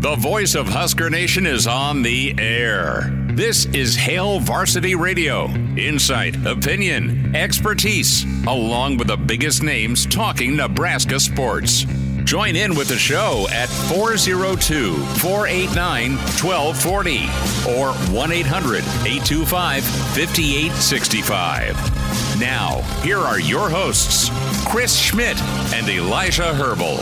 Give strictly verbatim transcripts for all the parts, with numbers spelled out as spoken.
The voice of Husker Nation is on the air. This is Hail Varsity Radio. Insight, opinion, expertise, along with the biggest names talking Nebraska sports. Join in with the show at four oh two, four eight nine, one two four oh or one eight hundred, eight two five, five eight six five. Now, here are your hosts, Chris Schmidt and Elijah Herbal.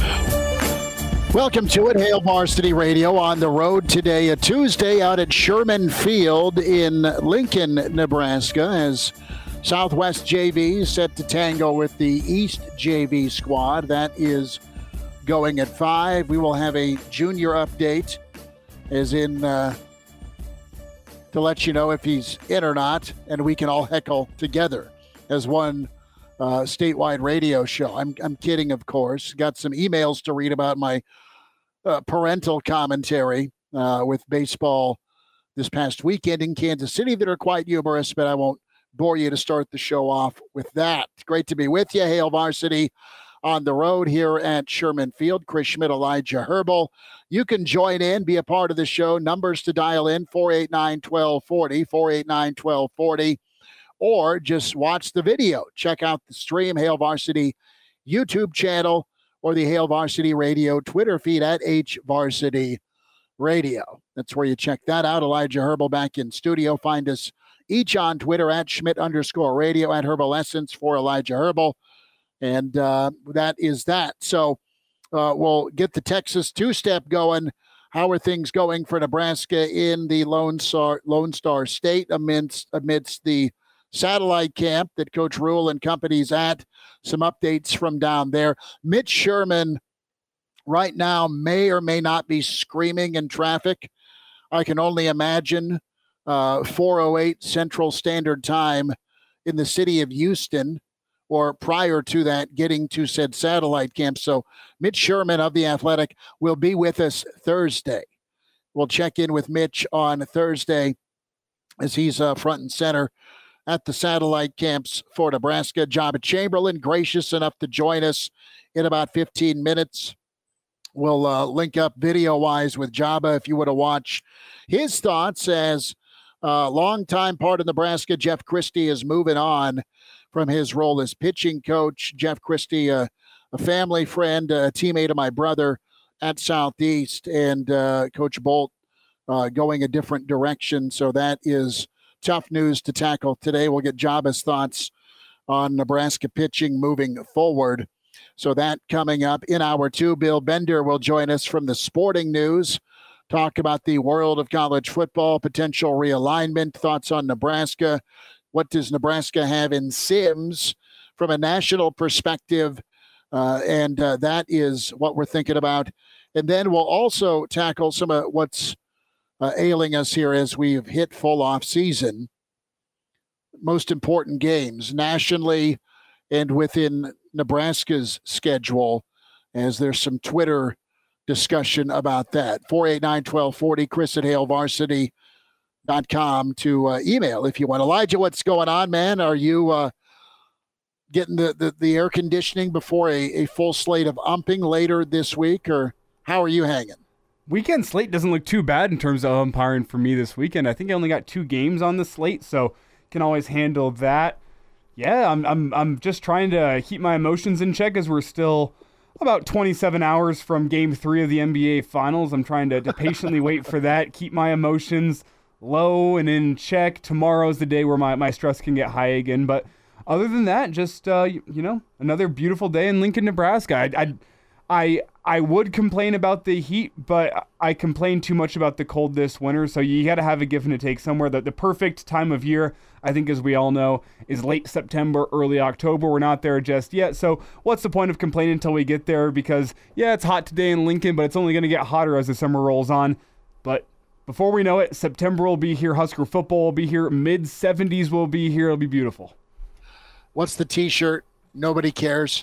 Welcome to it, Hail Varsity Radio on the road today, a Tuesday out at Sherman Field in Lincoln, Nebraska, as Southwest J V set to tango with the East J V squad. That is going at five. We will have a junior update, as in uh, to let you know if he's in or not, and we can all heckle together as one uh, statewide radio show. I'm, I'm kidding, of course. Got some emails to read about my uh, parental commentary uh, with baseball this past weekend in Kansas City that are quite humorous, but I won't bore you to start the show off with that. Great to be with you. Hail Varsity on the road here at Sherman Field. Chris Schmidt, Elijah Herbal. You can join in, be a part of the show. Numbers to dial in, four eight nine, one two four oh, four eight nine, one two four oh, or just watch the video. Check out the stream, Hail Varsity YouTube channel, or the Hail Varsity Radio Twitter feed at H Varsity Radio. That's where you check that out. Elijah Herbal back in studio. Find us each on Twitter at Schmidt underscore radio, at Herbal Essence for Elijah Herbal. And uh, that is that. So uh, we'll get the Texas two-step going. How are things going for Nebraska in the Lone Star, Lone Star State amidst, amidst the satellite camp that Coach Rule and company's at? Some updates from down there. Mitch Sherman right now may or may not be screaming in traffic. I can only imagine uh, four oh eight Central Standard Time in the city of Houston, or prior to that, getting to said satellite camp. So Mitch Sherman of The Athletic will be with us Thursday. We'll check in with Mitch on Thursday as he's uh, front and center at the satellite camps for Nebraska. Jabba Chamberlain, gracious enough to join us in about fifteen minutes. We'll uh, link up video-wise with Jabba if you want to watch his thoughts as uh, longtime part of Nebraska. Jeff Christie is moving on from his role as pitching coach. Jeff Christie, uh, a family friend, a teammate of my brother at Southeast, and uh, Coach Bolt uh, going a different direction. So that is tough news to tackle today. We'll get Jabba's thoughts on Nebraska pitching moving forward. So that coming up in hour two. Bill Bender will join us from the Sporting News, talk about the world of college football, potential realignment, thoughts on Nebraska. What does Nebraska have in Sims from a national perspective? Uh, and uh, that is what we're thinking about. And then we'll also tackle some of what's uh, ailing us here as we've hit full off season. Most important games nationally and within Nebraska's schedule, as there's some Twitter discussion about that. four eight nine, one two four oh, Chris at Hail Varsity. Dot com to uh, email if you want. Elijah, what's going on, man? Are you uh, getting the, the, the air conditioning before a, a full slate of umping later this week, or how are you hanging? Weekend slate doesn't look too bad in terms of umpiring for me this weekend. I think I only got two games on the slate, so can always handle that. Yeah, I'm I'm I'm just trying to keep my emotions in check as we're still about twenty-seven hours from Game Three of the N B A Finals. I'm trying to, to patiently wait for that, keep my emotions low and in check. Tomorrow's the day where my, my stress can get high again. But other than that, just, uh, you, you know, another beautiful day in Lincoln, Nebraska. I, I, I, I would complain about the heat, but I complain too much about the cold this winter. So you got to have a give and a take somewhere. The, the perfect time of year, I think, as we all know, is late September, early October. We're not there just yet. So what's the point of complaining until we get there? Because, yeah, it's hot today in Lincoln, but it's only going to get hotter as the summer rolls on. But before we know it, September will be here. Husker football will be here. mid seventies will be here. It'll be beautiful. What's the T-shirt? Nobody cares.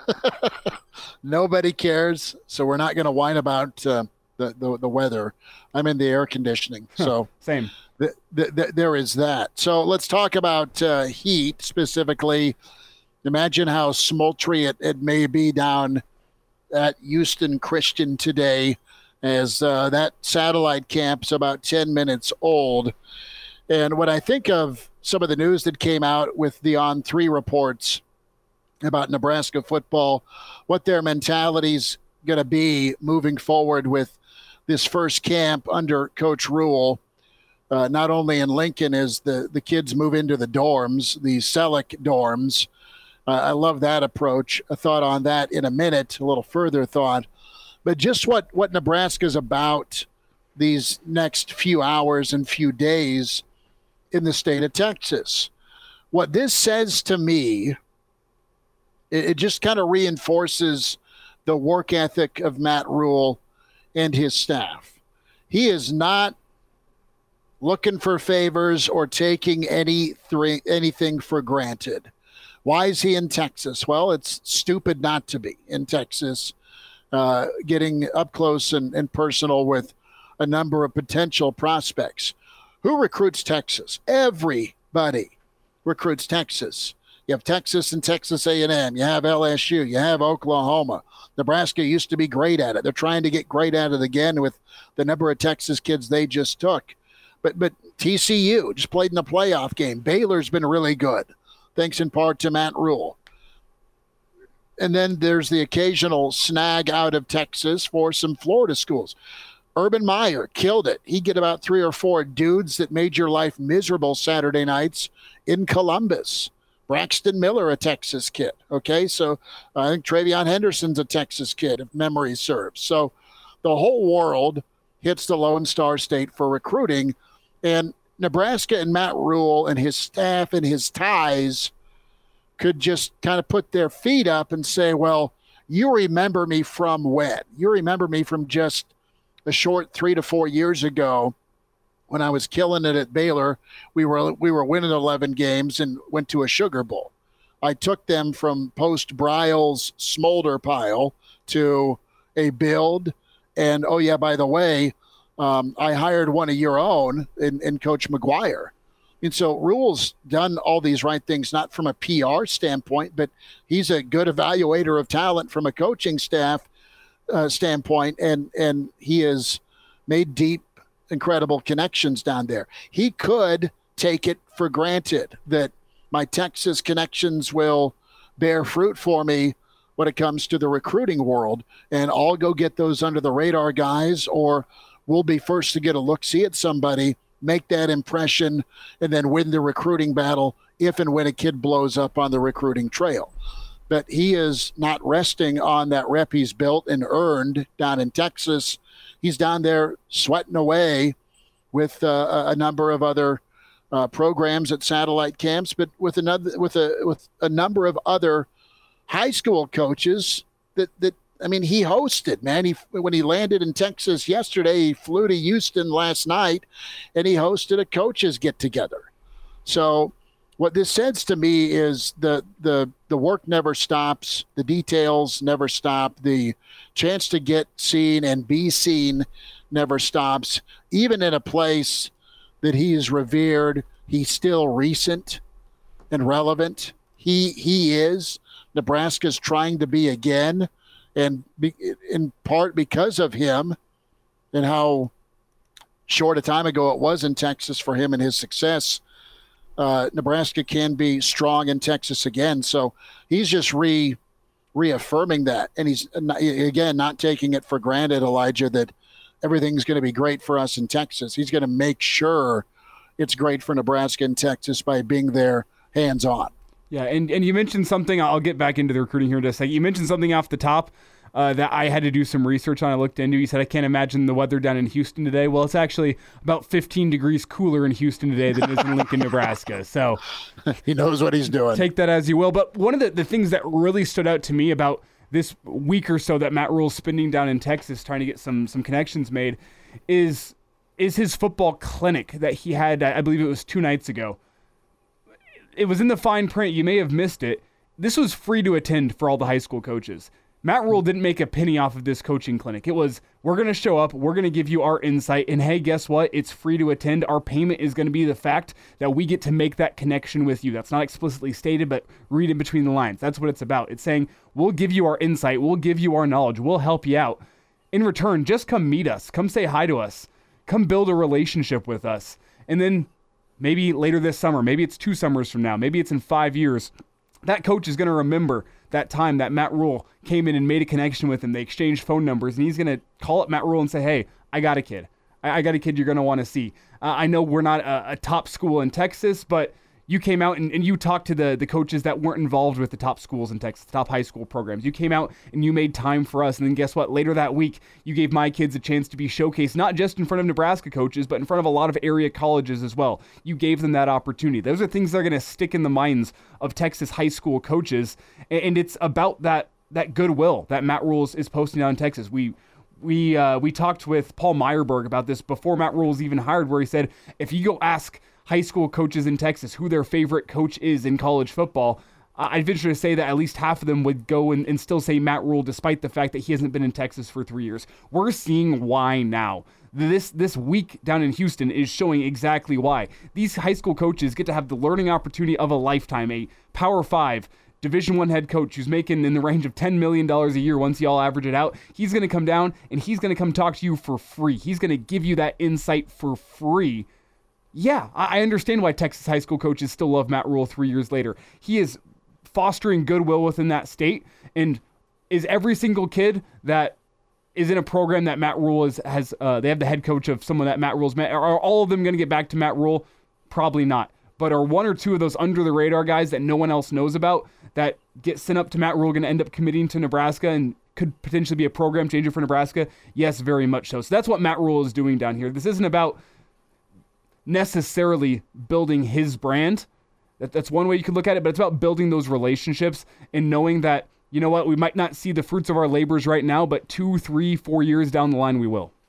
Nobody cares. So we're not going to whine about uh, the, the the weather. I'm in the air conditioning. So same. Th- th- th- there is that. So let's talk about uh, heat specifically. Imagine how smoltry it, it may be down at Houston Christian today as uh, that satellite camp's about ten minutes old. And when I think of some of the news that came out with the On three reports about Nebraska football, what their mentality's going to be moving forward with this first camp under Coach Rhule, uh, not only in Lincoln as the, the kids move into the dorms, the Selleck dorms. Uh, I love that approach. A thought on that in a minute, a little further thought. But just what, what Nebraska's about these next few hours and few days in the state of Texas. What this says to me, it, it just kind of reinforces the work ethic of Matt Rhule and his staff. He is not looking for favors or taking any th- anything for granted. Why is he in Texas? Well, it's stupid not to be in Texas, uh, getting up close and, and personal with a number of potential prospects. Who recruits Texas? Everybody recruits Texas. You have Texas and Texas A and M. You have L S U. You have Oklahoma. Nebraska used to be great at it. They're trying to get great at it again with the number of Texas kids they just took. But but T C U just played in a playoff game. Baylor's been really good, thanks in part to Matt Rhule. And then there's the occasional snag out of Texas for some Florida schools. Urban Meyer killed it. He'd get about three or four dudes that made your life miserable Saturday nights in Columbus. Braxton Miller, a Texas kid. Okay, so I think Travion Henderson's a Texas kid, if memory serves. So the whole world hits the Lone Star State for recruiting. And Nebraska and Matt Rhule and his staff and his ties could just kind of put their feet up and say, well, you remember me from when? You remember me from just a short three to four years ago when I was killing it at Baylor. We were we were winning eleven games and went to a Sugar Bowl. I took them from post-Briles smolder pile to a build. And, oh, yeah, by the way, um, I hired one of your own in, in Coach McGuire. And so Rhule's done all these right things, not from a P R standpoint, but he's a good evaluator of talent from a coaching staff uh, standpoint, and and he has made deep, incredible connections down there. He could take it for granted that my Texas connections will bear fruit for me when it comes to the recruiting world, and I'll go get those under the radar guys, or we'll be first to get a look-see at somebody, make that impression, and then win the recruiting battle if and when a kid blows up on the recruiting trail. But he is not resting on that rep he's built and earned down in Texas. He's down there sweating away with uh, a number of other uh, programs at satellite camps, but with another with a with a number of other high school coaches that that I mean, he hosted, man. He when he landed in Texas yesterday, he flew to Houston last night, and he hosted a coaches get-together. So what this says to me is the the the work never stops, the details never stop, the chance to get seen and be seen never stops. Even in a place that he is revered, he's still recent and relevant. He he is. Nebraska's trying to be again. And be, in part because of him and how short a time ago it was in Texas for him and his success, uh, Nebraska can be strong in Texas again. So he's just re reaffirming that. And he's, again, not taking it for granted, Elijah, that everything's going to be great for us in Texas. He's going to make sure it's great for Nebraska and Texas by being there hands-on. Yeah, and, and you mentioned something, I'll get back into the recruiting here in just a second. You mentioned something off the top uh, that I had to do some research on. I looked into. You said, I can't imagine the weather down in Houston today. Well, it's actually about fifteen degrees cooler in Houston today than it is in Lincoln, Nebraska. So he knows what he's doing. Take that as you will. But one of the, the things that really stood out to me about this week or so that Matt Rhule's spending down in Texas trying to get some some connections made is is his football clinic that he had, I believe it was two nights ago. It was in the fine print. You may have missed it. This was free to attend for all the high school coaches. Matt Rhule didn't make a penny off of this coaching clinic. It was, we're going to show up, we're going to give you our insight, and hey, guess what? It's free to attend. Our payment is going to be the fact that we get to make that connection with you. That's not explicitly stated, but read in between the lines. That's what it's about. It's saying, we'll give you our insight, we'll give you our knowledge, we'll help you out. in return, just come meet us. Come say hi to us. Come build a relationship with us. And then maybe later this summer, maybe it's two summers from now, maybe it's in five years, that coach is going to remember that time that Matt Rule came in and made a connection with him. They exchanged phone numbers, and he's going to call up Matt Rule and say, hey, I got a kid. I, I got a kid you're going to want to see. Uh, I know we're not a, a top school in Texas, but you came out and, and you talked to the, the coaches that weren't involved with the top schools in Texas, the top high school programs. You came out and you made time for us. And then guess what? Later that week, you gave my kids a chance to be showcased, not just in front of Nebraska coaches, but in front of a lot of area colleges as well. You gave them that opportunity. Those are things that are going to stick in the minds of Texas high school coaches. And, and it's about that that goodwill that Matt Rule is posting out in Texas. We we uh, we talked with Paul Meyerberg about this before Matt Rule was even hired, where he said, if you go ask high school coaches in Texas who their favorite coach is in college football, I'd venture to say that at least half of them would go and, and still say Matt Rule, despite the fact that he hasn't been in Texas for three years. We're seeing why now. This this week down in Houston is showing exactly why. These high school coaches get to have the learning opportunity of a lifetime. A Power Five Division One head coach who's making in the range of ten million dollars a year once you all average it out. He's going to come down and he's going to come talk to you for free. He's going to give you that insight for free. Yeah, I understand why Texas high school coaches still love Matt Rule three years later. He is fostering goodwill within that state, and is every single kid that is in a program that Matt Rule is, has, uh, they have the head coach of someone that Matt Rule's met, are all of them going to get back to Matt Rule? Probably not. But are one or two of those under-the-radar guys that no one else knows about that get sent up to Matt Rule going to end up committing to Nebraska and could potentially be a program changer for Nebraska? Yes, very much so. So that's what Matt Rule is doing down here. This isn't about necessarily building his brand. That, that's one way you could look at it, but it's about building those relationships and knowing that, you know what, we might not see the fruits of our labors right now, but two, three, four years down the line, we will.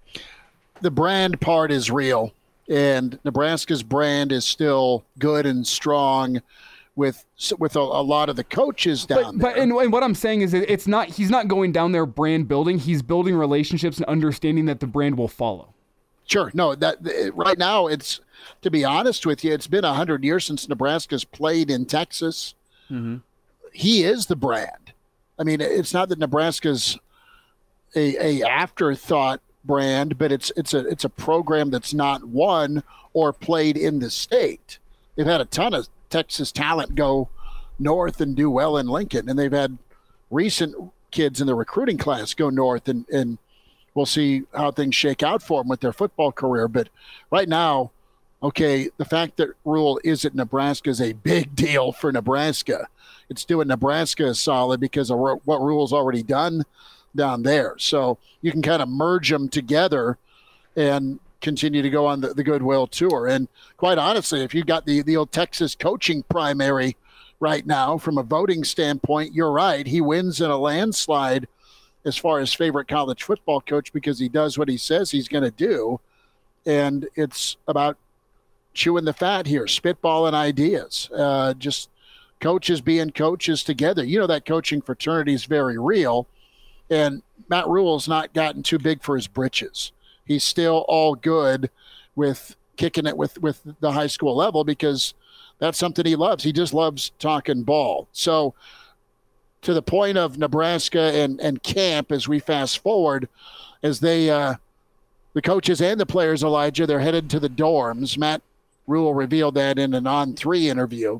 The brand part is real, and Nebraska's brand is still good and strong with with a, a lot of the coaches down but, there. But and, and what I'm saying is it's not, he's not going down there brand building. He's building relationships and understanding that the brand will follow. Sure. No, that right now it's, to be honest with you, it's been a hundred years since Nebraska's played in Texas. Mm-hmm. He is the brand. I mean, it's not that Nebraska's a, a afterthought brand, but it's it's a it's a program that's not won or played in the state. They've had a ton of Texas talent go north and do well in Lincoln, and they've had recent kids in the recruiting class go north and and. We'll see how things shake out for them with their football career. But right now, okay, the fact that Rule is at Nebraska is a big deal for Nebraska. It's doing Nebraska solid because of what Rule's already done down there. So you can kind of merge them together and continue to go on the, the goodwill tour. And quite honestly, if you got the, the old Texas coaching primary right now from a voting standpoint, you're right. He wins in a landslide as far as favorite college football coach because he does what he says he's going to do. And it's about chewing the fat here, spitballing ideas, uh, just coaches being coaches together. You know, that coaching fraternity is very real. And Matt Rule's not gotten too big for his britches. He's still all good with kicking it with, with the high school level because that's something he loves. He just loves talking ball. So, to the point of Nebraska and, and camp as we fast forward, as they, uh, the coaches and the players, Elijah, they're headed to the dorms. Matt Rule revealed that in an On three interview.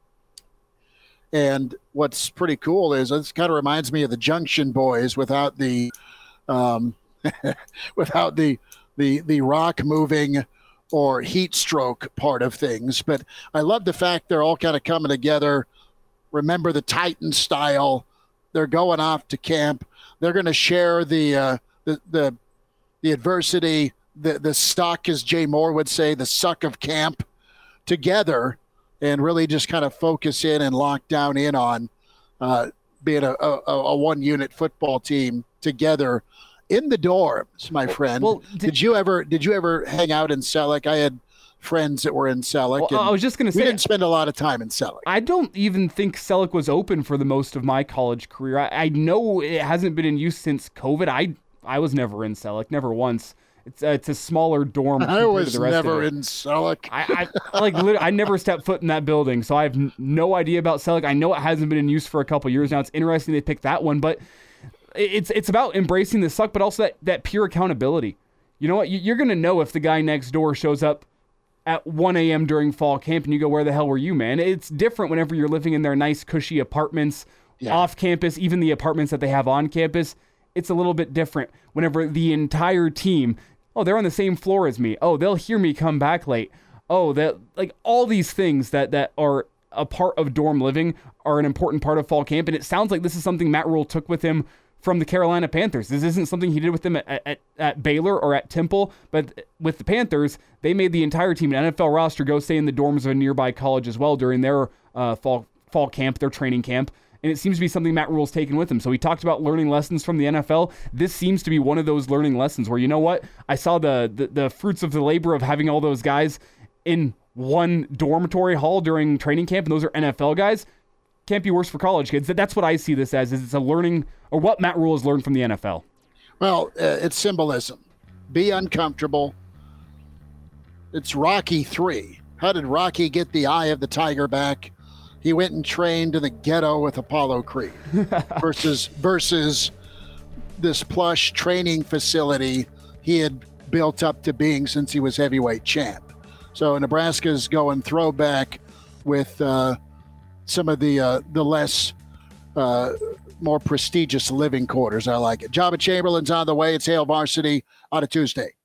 And what's pretty cool is this kind of reminds me of the Junction Boys without the, um, without the, the, the rock moving or heat stroke part of things. But I love the fact they're all kind of coming together. Remember the Titan style. They're going off to camp. They're going to share the, uh, the the the adversity, the the suck, as Jay Moore would say, the suck of camp together, and really just kind of focus in and lock down in on uh, being a, a, a one unit football team together in the dorms, my friend. Well, did, did you ever did you ever hang out in Selleck? I had friends that were in Selleck. Well, I was just going to say, we didn't spend a lot of time in Selleck. I don't even think Selleck was open for the most of my college career. I, I know it hasn't been in use since COVID. I I was never in Selleck, never once. It's uh, it's a smaller dorm. I was to the rest never of it. in Selleck. I, I like literally, I never stepped foot in that building, so I have n- no idea about Selleck. I know it hasn't been in use for a couple years now. It's interesting they picked that one, but it's it's about embracing the suck, but also that, that pure accountability. You know what? You're going to know if the guy next door shows up at one a.m. during fall camp and you go, where the hell were you, man? It's different whenever you're living in their nice, cushy apartments yeah. off campus, even the apartments that they have on campus. It's a little bit different whenever the entire team, oh, they're on the same floor as me. Oh, they'll hear me come back late. Oh, that like all these things that, that are a part of dorm living are an important part of fall camp. And it sounds like this is something Matt Rhule took with him from the Carolina Panthers. This isn't something he did with them at, at, at Baylor or at Temple, but with the Panthers, they made the entire team, an N F L roster, go stay in the dorms of a nearby college as well during their uh, fall fall camp, their training camp. And it seems to be something Matt Rhule's taken with him. So he talked about learning lessons from the N F L. This seems to be one of those learning lessons where, you know what? I saw the the, the fruits of the labor of having all those guys in one dormitory hall during training camp, and those are N F L guys. Can't be worse for college kids. That's what I see this as, is it's a learning, or what Matt Rhule has learned from the N F L. Well, uh, it's symbolism. Be uncomfortable. It's Rocky three. How did Rocky get the eye of the tiger back? He went and trained in the ghetto with Apollo Creed versus versus this plush training facility he had built up to being since he was heavyweight champ. So Nebraska's going throwback with uh, some of the uh, the less uh, more prestigious living quarters. I like it. Jabba Chamberlain's on the way. It's Hail Varsity on a Tuesday.